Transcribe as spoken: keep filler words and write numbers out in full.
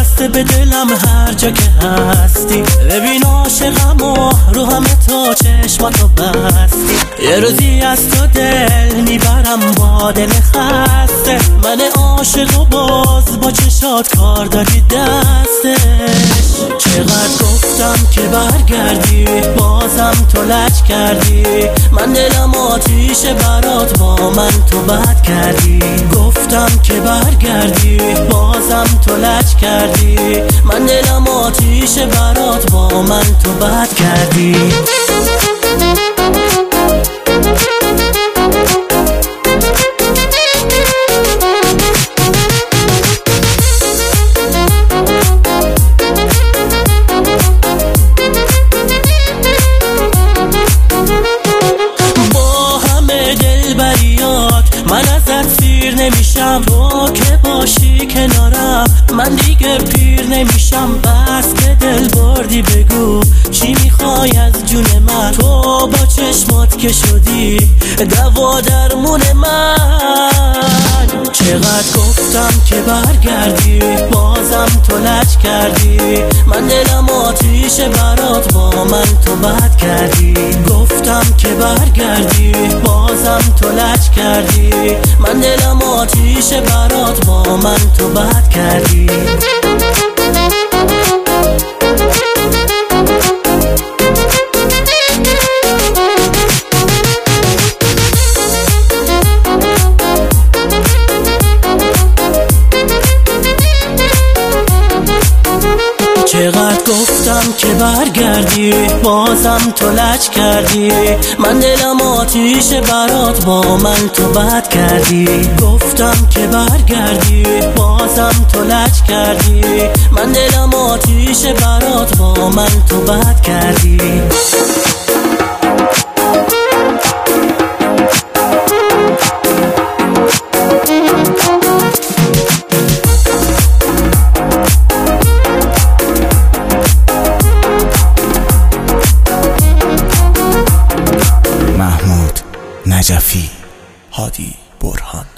بسته به دلم هر جا که هستی. ببین عاشقم و رو همه تو چشماتو بستی. یه روزی از تو دل میبرم با دل خسته. من عاشق و باز با چشات کار دادی دستش. چقدر گفتم که برگردی بازم تو لج کردی. من دلم آتیشه برات با من تو بد کردی. گفتم که برگردی بازم تو لج کردی. من دلم آتیشه برات با من تو بد کردی. من ازت سیر نمیشم، تو که باشی کنارم من دیگه پیر نمیشم. بس که دل بردی بگو چی میخوای از جون من. تو با چشمات که شدی دوا درمون من. چقدر گفتم که برگردی بازم تو لج کردی. من دلم آتیشه برات با من تو بد کردی. گفتم که برگردی بازم تو لج کردی. من دلم آتیشه برات با من تو بد کردی. چقدر گفتم که برگردی بازم تو لج کردی. من دلم آتیشه برات با من تو بد کردی. گفتم که برگردی بازم تو لج کردی. من دلم آتیشه برات با من تو بد کردی. نجفی، هادی برهان.